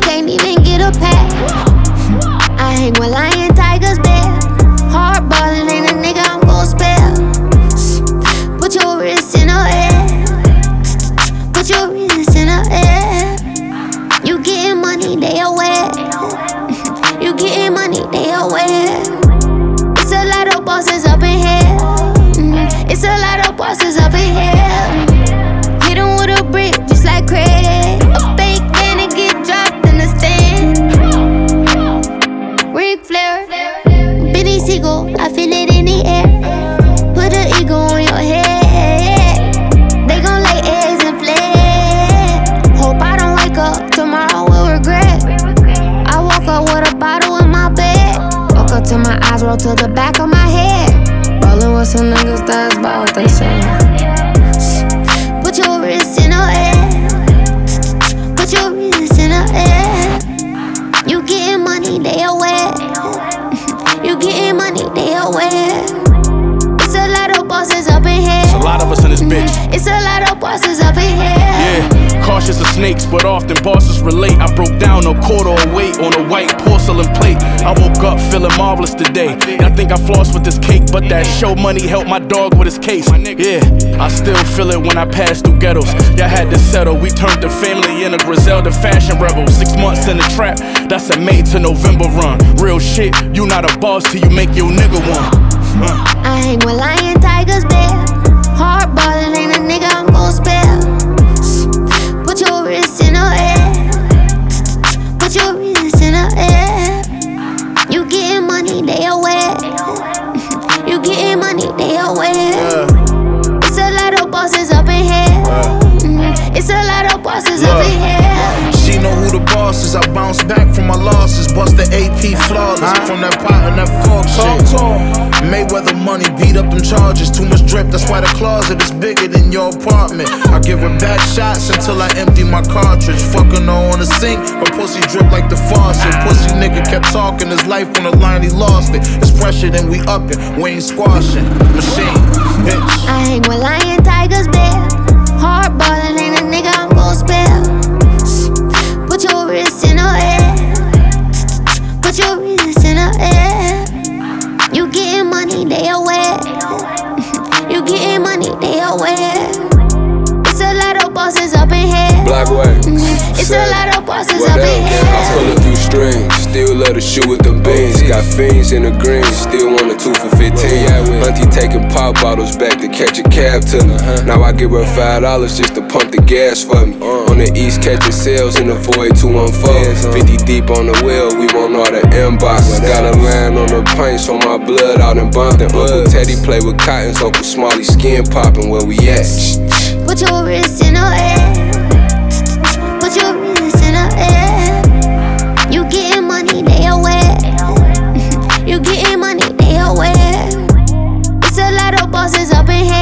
can't even get a pass. I hang with lion, tigers, bear. Hard ballin', ain't a nigga I'm gon' spare. Put your wrist in the air. Put your wrist in the air. You getting money, they aware. You getting money, they aware. It's a lot of bosses up in here. It's a lot of bosses up in here. Hit 'em with a brick, just like Craig. A fake man and get dropped in the stand. Ric Flair, Benny Siegel, I feel it in the air. Put an ego on your head. They gon' lay eggs and flare. Hope I don't wake up tomorrow with regret. I woke up with a bottle in my bed. Woke up till my eyes roll to the back of my head. Rollin' with some niggas, that's about what they say. Put your wrist in the air. Put your wrist in the air. You getting money, they aware. You getting money, they aware. It's a lot of bosses up in here. It's a lot of us in this bitch. It's a lot of bosses up in here. Yeah, cautious of snakes, but often bosses relate. I broke down a quarter of weight on a white porcelain plate. I woke up feeling marvelous today. And I think I flossed with this cake, but that show money helped my dog with his case. Yeah, I still feel it when I pass through ghettos. Y'all had to settle. We turned the family into Griselda fashion rebel. 6 months in the trap, that's a May to November run. Real shit, you not a boss till you make your nigga one. I hang with lion, tigers, bear. Hard ballin', ain't a nigga I'm gon' spare. Put your wrist in the air. Put your wrist in the air. You getting money, they aware. You getting money, they aware. It's a lot of bosses up in here. It's a lot of bosses up in here. She know who the boss is. I bounce back from my losses. Bust the AP flawless from that pot and that fork shit. Mayweather money beat up them charges. Too much drip, that's why the closet is bigger than your apartment. I give her back shots until I empty my cartridge. Fucking her on the sink, her pussy drip like the faucet. Pussy nigga kept talking his life on the line, he lost it. It's pressure, then we up it. We ain't squashing. Machine, bitch. I hang with lion, tigers, bear. Hard ballin', ain't a nigga I'm gon' spare. Put your wrist in the air. Put your wrist in the air. You getting money, they aware. You getting money, they aware. It's a lot of bosses up in here. Blackway. It's a lot of bosses up in here. I pull a few strings, still love to shoot with them beans. Got fiends in the green, still want a 2 for 15. Auntie taking pop bottles back to catch a cab to me. Now I give her $5 just to pump the gas for me. On the east catching sales in the void 214. 50 deep on the wheel, we want all the inboxes. Got a line on the paint, so my blood out in Bumpton. Uncle Teddy play with cottons, Uncle Smalley skin popping where we at. Put your wrist in the air. Put your wrist in the air. You getting money, they aware. You getting money, they aware. It's a lot of bosses up in here.